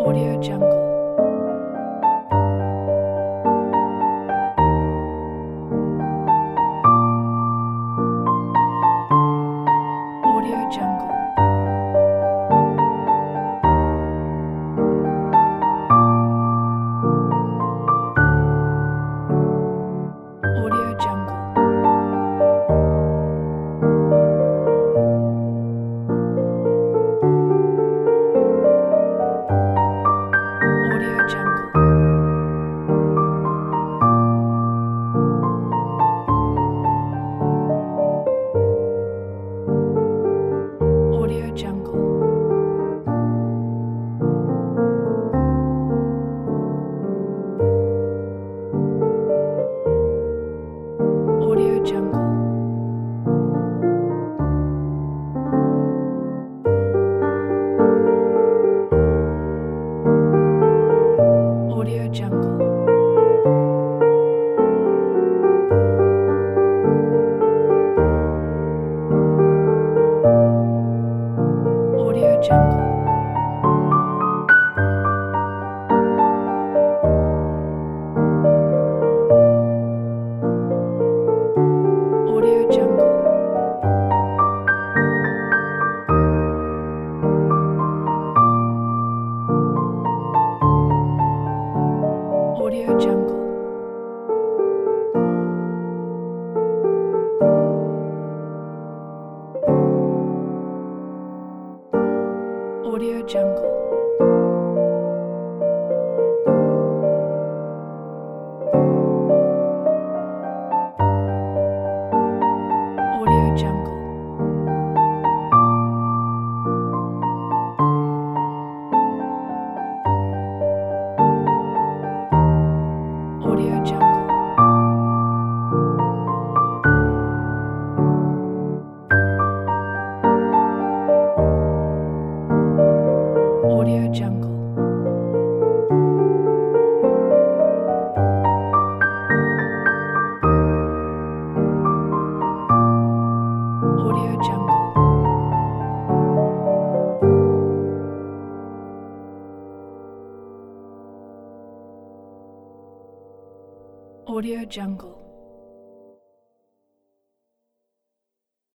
Audio Jungle. Audio Jungle. Audio Jungle. Audio Jungle. Audio Jungle. Audio Jungle. Audio Jungle. Audio Jungle. Audio Jungle. Audio Jungle. Audio Jungle. Audio Jungle. Audio Jungle. Audio Jungle. Audio Jungle. Audio Jungle.